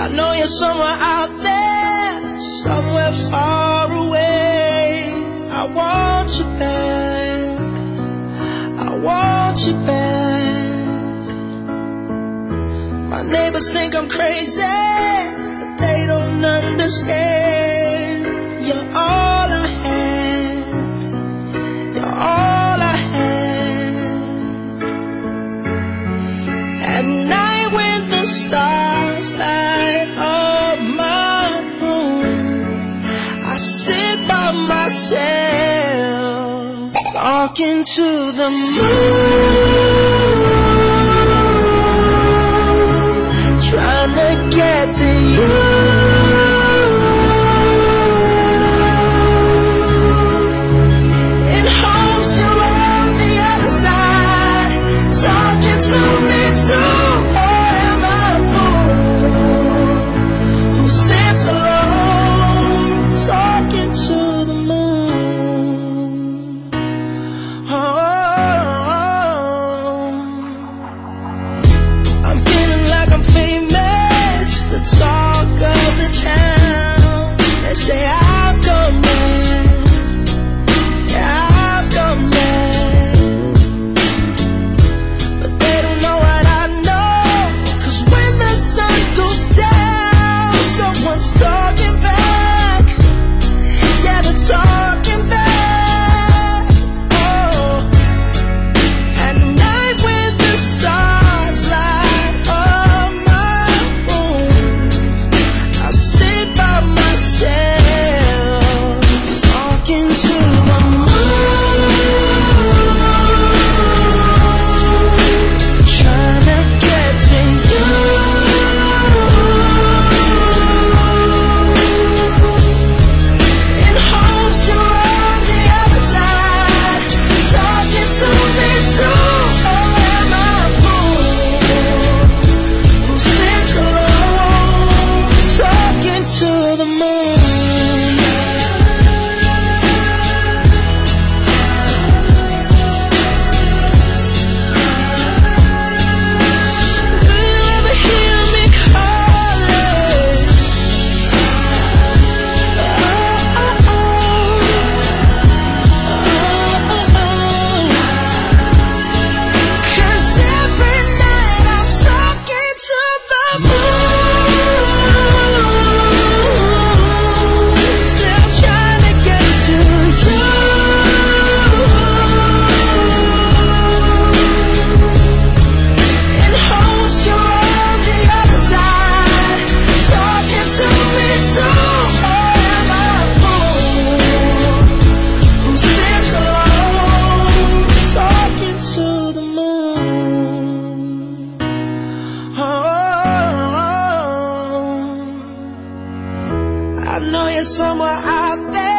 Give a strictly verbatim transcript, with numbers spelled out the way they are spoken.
I know you're somewhere out there, somewhere far away. I want you back, I want you back. My neighbors think I'm crazy, but they don't understand. You're all I had, you're all I had. At night when the stars light up my room, I sit by myself, talking to the moon, trying to get to you. In hopes you're on the other side, talking to me too. Sits alone, talking to the moon. Oh, I'm feeling like I'm famous, the talk of the town. They say I've gone mad, yeah, I've gone mad. But they don't know what I know, 'cause when the sun goes down, someone's talking back, yeah, they're talking back. Oh, at night when the stars light up my room, I sit by myself, talking to the moon, trying to get to you. I know you're somewhere out there.